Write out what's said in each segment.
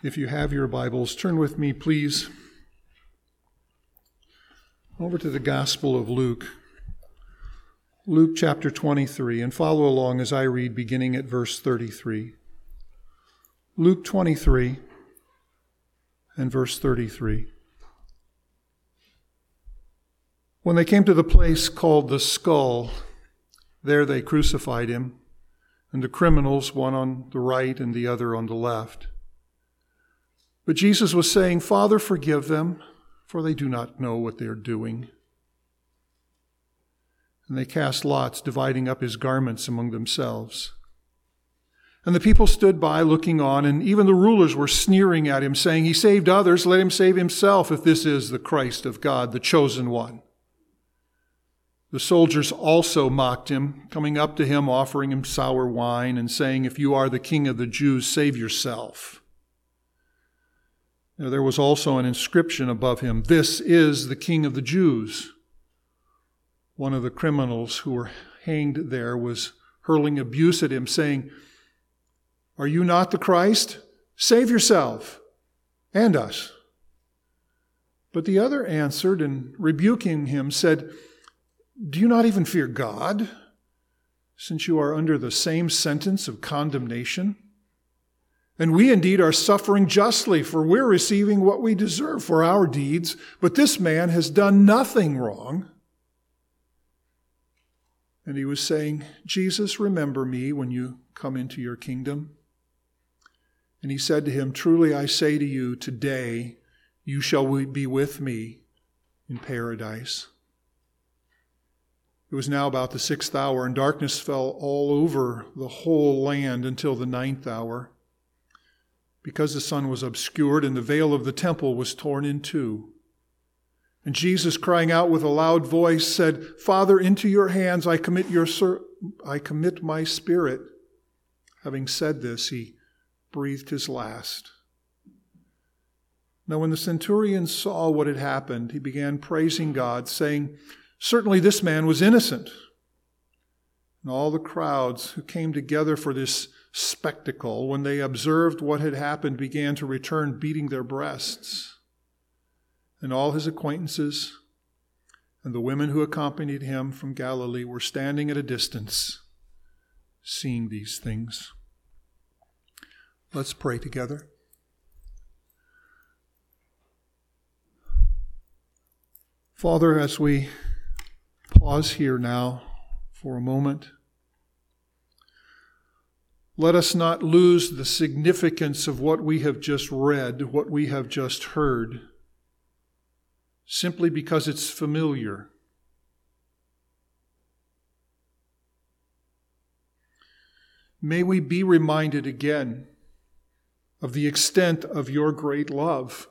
If you have your Bibles, turn with me, please, over to the Gospel of Luke. Luke chapter 23, and follow along as I read beginning at verse 33. Luke 23 and verse 33. When they came to the place called the Skull, there they crucified him, and the criminals, one on the right and the other on the left. But Jesus was saying, "Father, forgive them, for they do not know what they are doing." And they cast lots, dividing up his garments among themselves. And the people stood by looking on, and even the rulers were sneering at him, saying, "He saved others, let him save himself, if this is the Christ of God, the chosen one." The soldiers also mocked him, coming up to him, offering him sour wine, and saying, "If you are the King of the Jews, save yourself." Now, there was also an inscription above him, "This is the King of the Jews." One of the criminals who were hanged there was hurling abuse at him, saying, "Are you not the Christ? Save yourself and us." But the other answered, and rebuking him, said, "Do you not even fear God, since you are under the same sentence of condemnation? And we indeed are suffering justly, for we're receiving what we deserve for our deeds, but this man has done nothing wrong." And he was saying, "Jesus, remember me when you come into your kingdom." And he said to him, "Truly I say to you, today you shall be with me in paradise." It was now about the 6th hour, and darkness fell all over the whole land until the 9th hour, because the sun was obscured and the veil of the temple was torn in two. And Jesus, crying out with a loud voice, said, "Father, into your hands I commit my spirit." Having said this, he breathed his last. Now when the centurion saw what had happened, he began praising God, saying, "Certainly this man was innocent." And all the crowds who came together for this spectacle, when they observed what had happened, began to return, beating their breasts. And all his acquaintances and the women who accompanied him from Galilee were standing at a distance, seeing these things. Let's pray together. Father, as we pause here now for a moment, let us not lose the significance of what we have just read, what we have just heard, simply because it's familiar. May we be reminded again of the extent of your great love.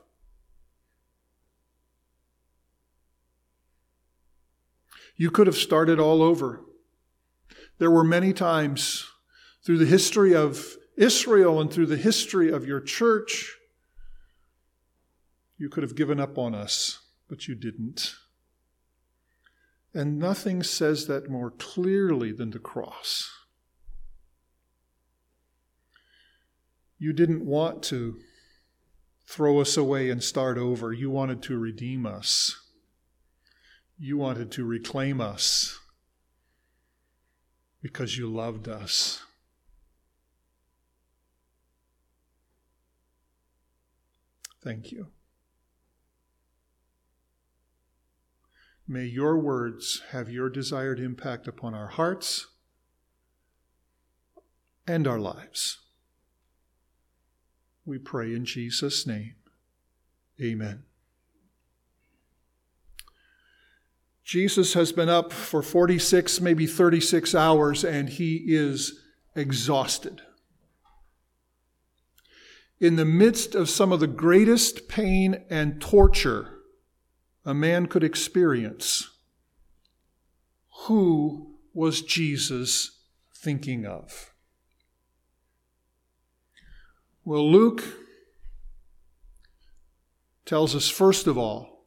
You could have started all over. There were many times through the history of Israel and through the history of your church, you could have given up on us, but you didn't. And nothing says that more clearly than the cross. You didn't want to throw us away and start over. You wanted to redeem us. You wanted to reclaim us because you loved us. Thank you. May your words have your desired impact upon our hearts and our lives. We pray in Jesus' name. Amen. Jesus has been up for 46, maybe 36 hours, and he is exhausted. In the midst of some of the greatest pain and torture a man could experience, who was Jesus thinking of? Well, Luke tells us, first of all,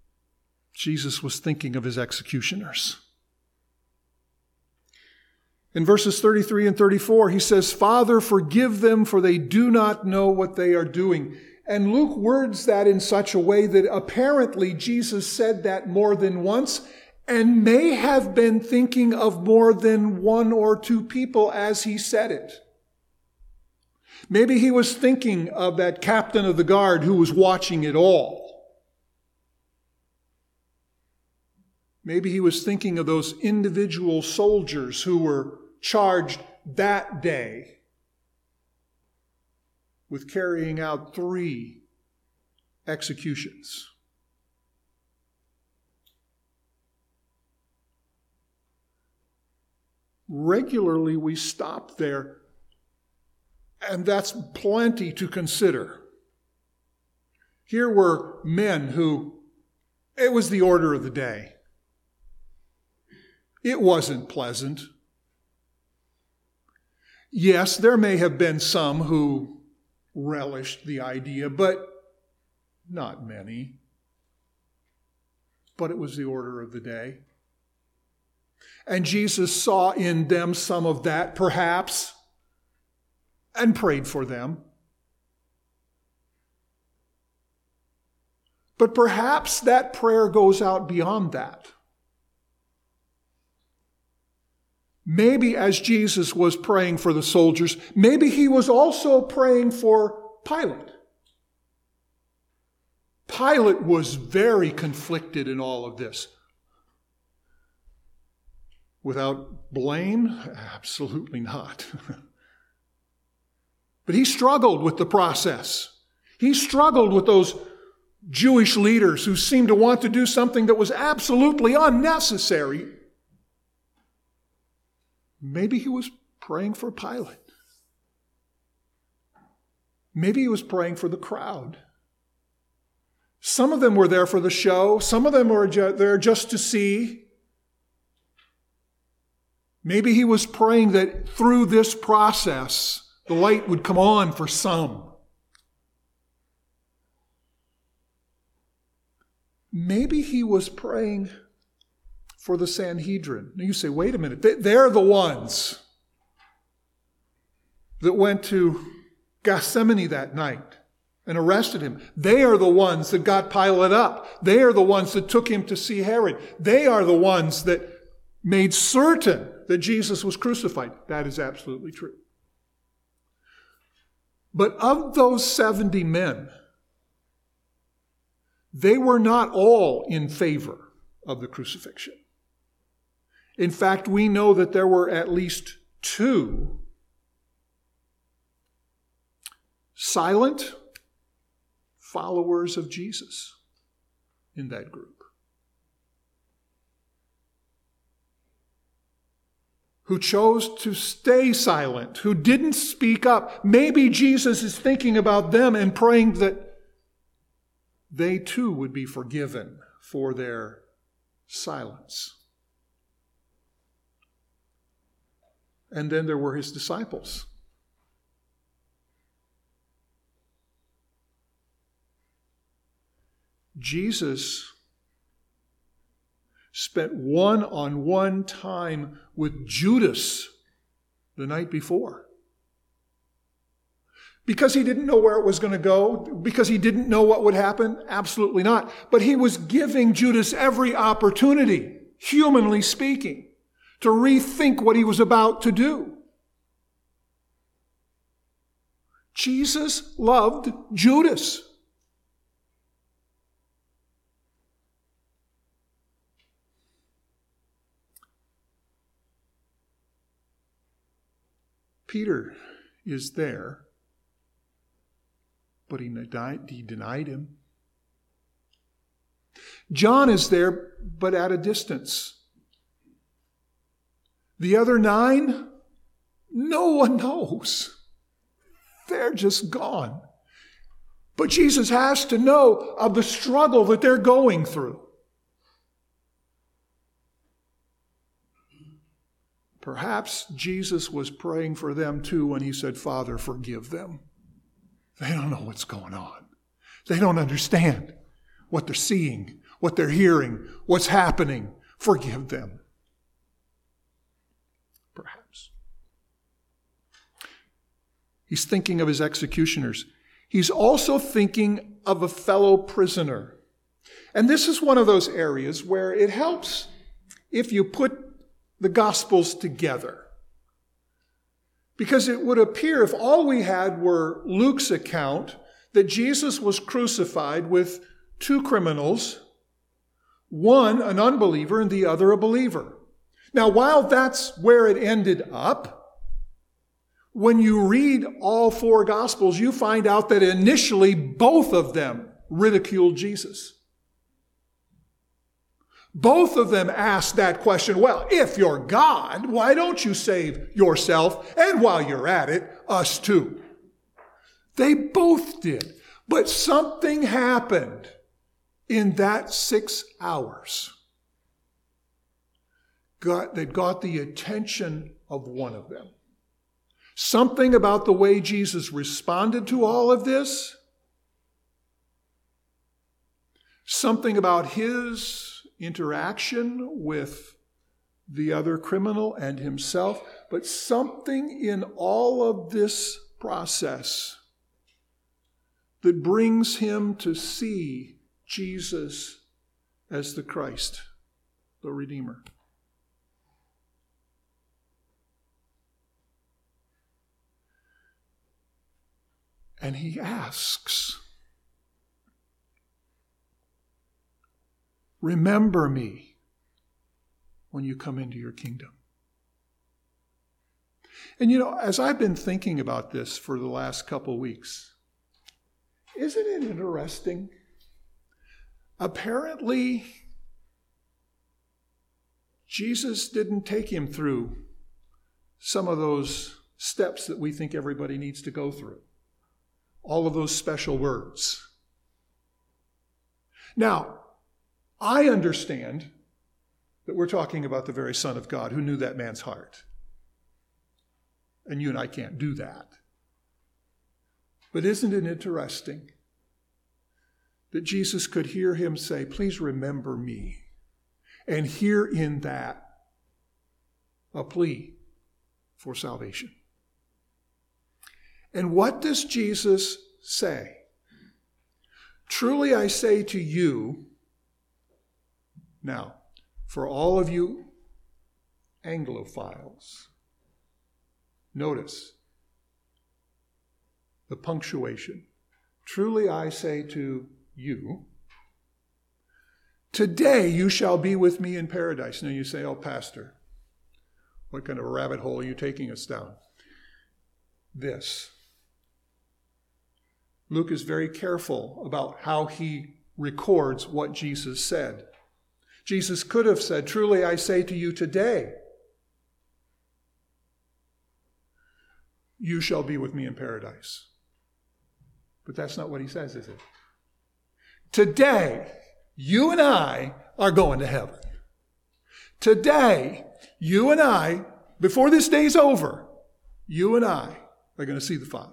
Jesus was thinking of his executioners. In verses 33 and 34, he says, Father, forgive them, for they do not know what they are doing. And Luke words that in such a way that apparently Jesus said that more than once and may have been thinking of more than one or two people as he said it. Maybe he was thinking of that captain of the guard who was watching it all. Maybe he was thinking of those individual soldiers who were charged that day with carrying out 3 executions. Regularly we stop there, and that's plenty to consider. Here were men who, it was the order of the day. It wasn't pleasant. Yes, there may have been some who relished the idea, but not many. But it was the order of the day. And Jesus saw in them some of that, perhaps, and prayed for them. But perhaps that prayer goes out beyond that. Maybe as Jesus was praying for the soldiers, maybe he was also praying for Pilate. Pilate was very conflicted in all of this. Without blame? Absolutely not. But he struggled with the process. He struggled with those Jewish leaders who seemed to want to do something that was absolutely unnecessary. Maybe he was praying for Pilate. Maybe he was praying for the crowd. Some of them were there for the show. Some of them were there just to see. Maybe he was praying that through this process, the light would come on for some. Maybe he was praying for the Sanhedrin. Now you say, wait a minute, they're the ones that went to Gethsemane that night and arrested him. They are the ones that got Pilate up. They are the ones that took him to see Herod. They are the ones that made certain that Jesus was crucified. That is absolutely true. But of those 70 men, they were not all in favor of the crucifixion. In fact, we know that there were at least 2 silent followers of Jesus in that group, who chose to stay silent, who didn't speak up. Maybe Jesus is thinking about them and praying that they too would be forgiven for their silence. And then there were his disciples. Jesus spent one-on-one time with Judas the night before. Because he didn't know where it was going to go, because he didn't know what would happen? Absolutely not. But he was giving Judas every opportunity, humanly speaking, to rethink what he was about to do. Jesus loved Judas. Peter is there, but he denied him. John is there, but at a distance. The other 9, no one knows. They're just gone. But Jesus has to know of the struggle that they're going through. Perhaps Jesus was praying for them too when he said, Father, forgive them. They don't know what's going on. They don't understand what they're seeing, what they're hearing, what's happening. Forgive them. Perhaps. He's thinking of his executioners. He's also thinking of a fellow prisoner. And this is one of those areas where it helps if you put the Gospels together. Because it would appear, if all we had were Luke's account, that Jesus was crucified with two criminals, one an unbeliever and the other a believer. Now, while that's where it ended up, when you read all four Gospels, you find out that initially both of them ridiculed Jesus. Both of them asked that question, well, if you're God, why don't you save yourself? And while you're at it, us too. They both did. But something happened in that 6 hours that got the attention of one of them. Something about the way Jesus responded to all of this. Something about his interaction with the other criminal and himself. But something in all of this process that brings him to see Jesus as the Christ, the Redeemer. And he asks, remember me when you come into your kingdom. And as I've been thinking about this for the last couple weeks, isn't it interesting? Apparently, Jesus didn't take him through some of those steps that we think everybody needs to go through. All of those special words. Now, I understand that we're talking about the very Son of God who knew that man's heart. And you and I can't do that. But isn't it interesting that Jesus could hear him say, please remember me, and hear in that a plea for salvation? And what does Jesus say? Truly I say to you, now, for all of you Anglophiles, notice the punctuation. Truly I say to you, today you shall be with me in paradise. Now you say, oh, Pastor, what kind of a rabbit hole are you taking us down? This. Luke is very careful about how he records what Jesus said. Jesus could have said, truly I say to you today, you shall be with me in paradise. But that's not what he says, is it? Today, you and I are going to heaven. Today, you and I, before this day's over, you and I are going to see the Father.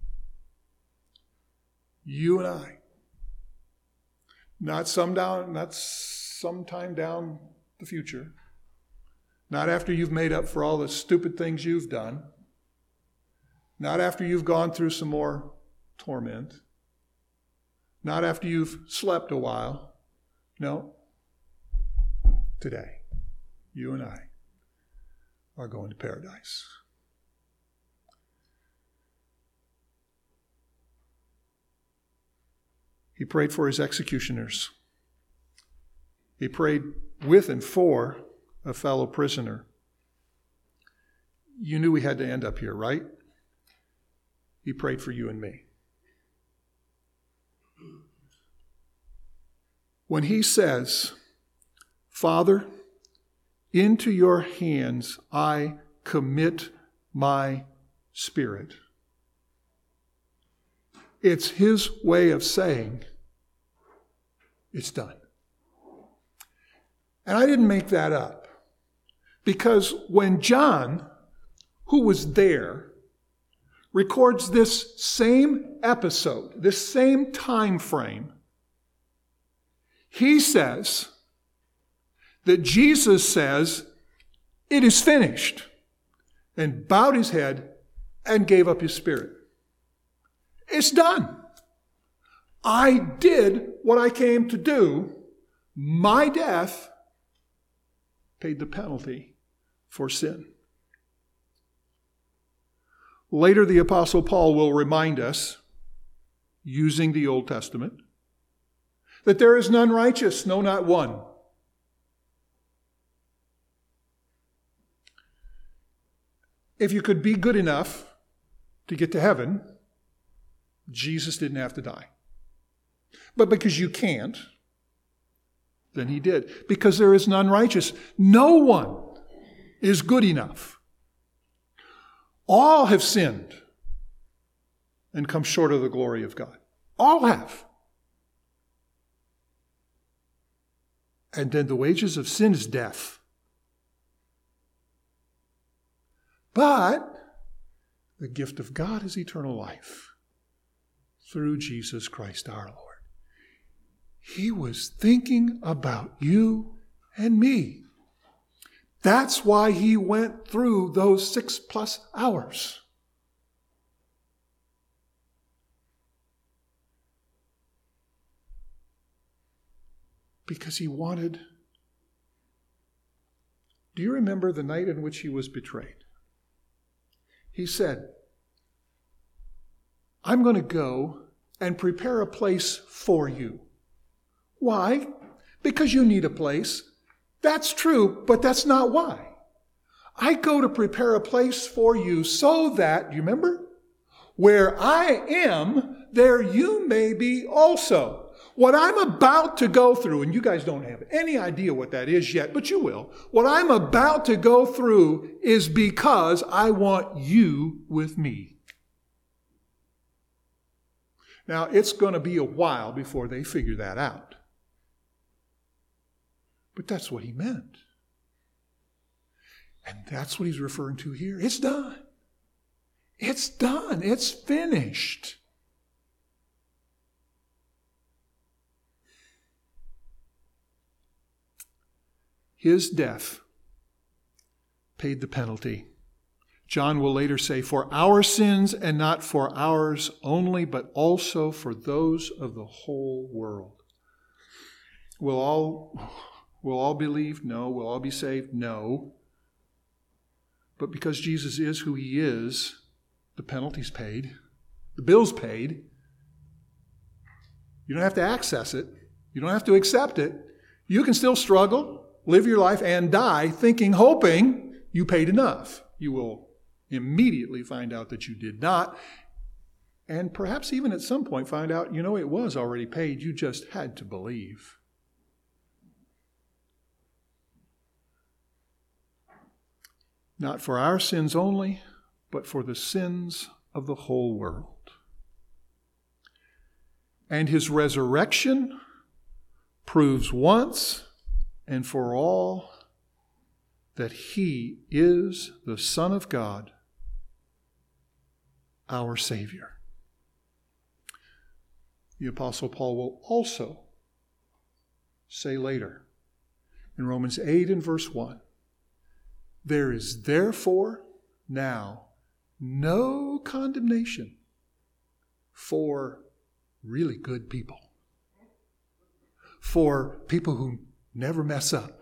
You and I. Not sometime down the future. Not after you've made up for all the stupid things you've done. Not after you've gone through some more torment. Not after you've slept a while. No. Today, you and I are going to paradise. He prayed for his executioners. He prayed with and for a fellow prisoner. You knew we had to end up here, right? He prayed for you and me. When he says, Father, into your hands I commit my spirit. It's his way of saying, it's done. And I didn't make that up. Because when John, who was there, records this same episode, this same time frame, he says that Jesus says, it is finished, and bowed his head and gave up his spirit. It's done. I did what I came to do. My death paid the penalty for sin. Later, the Apostle Paul will remind us, using the Old Testament, that there is none righteous, no, not one. If you could be good enough to get to heaven, Jesus didn't have to die. But because you can't, then he did. Because there is none righteous. No one is good enough. All have sinned and come short of the glory of God. All have. And then the wages of sin is death. But the gift of God is eternal life through Jesus Christ our Lord. He was thinking about you and me. That's why he went through those 6+ hours. Because he wanted. Do you remember the night in which he was betrayed? He said, I'm going to go and prepare a place for you. Why? Because you need a place. That's true, but that's not why. I go to prepare a place for you so that, you remember? Where I am, there you may be also. What I'm about to go through, and you guys don't have any idea what that is yet, but you will. What I'm about to go through is because I want you with me. Now, it's going to be a while before they figure that out. But that's what he meant. And that's what he's referring to here. It's done. It's done. It's finished. His death paid the penalty. John will later say, for our sins, and not for ours only, but also for those of the whole world. Will all believe? No. Will all be saved? No. But because Jesus is who he is, the penalty's paid. The bill's paid. You don't have to access it. You don't have to accept it. You can still struggle, live your life, and die thinking, hoping you paid enough. You will immediately find out that you did not. And perhaps even at some point find out, it was already paid. You just had to believe. Not for our sins only, but for the sins of the whole world. And his resurrection proves once and for all that he is the Son of God, our Savior. The Apostle Paul will also say later in Romans 8 and verse 1, there is therefore now no condemnation for really good people, for people who never mess up.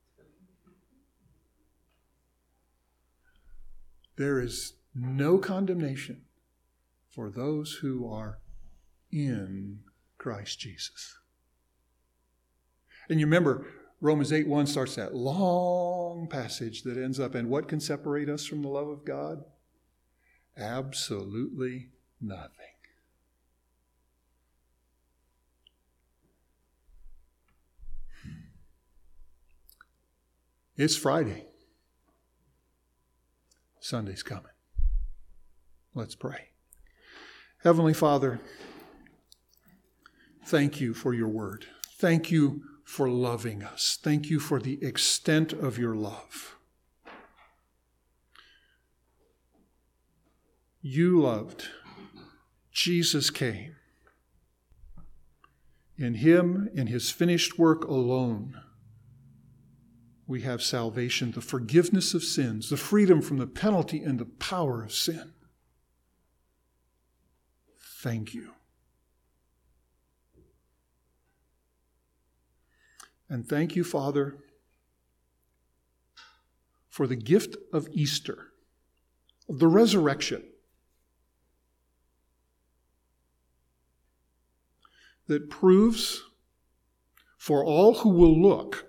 There is no condemnation for those who are in Christ Jesus. And you remember, Romans 8:1 starts that long passage that ends up, and what can separate us from the love of God? Absolutely nothing. It's Friday. Sunday's coming. Let's pray. Heavenly Father, thank you for your word. Thank you for loving us. Thank you for the extent of your love. You loved. Jesus came. In him, in his finished work alone, we have salvation, the forgiveness of sins, the freedom from the penalty and the power of sin. thank you. And thank you, Father, for the gift of Easter, of the resurrection, that proves for all who will look,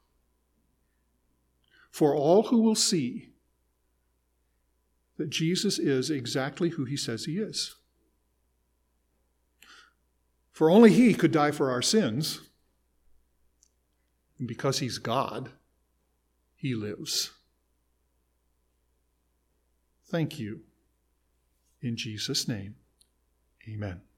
for all who will see, that Jesus is exactly who he says he is. For only he could die for our sins, and because he's God, he lives. Thank you. In Jesus' name, amen.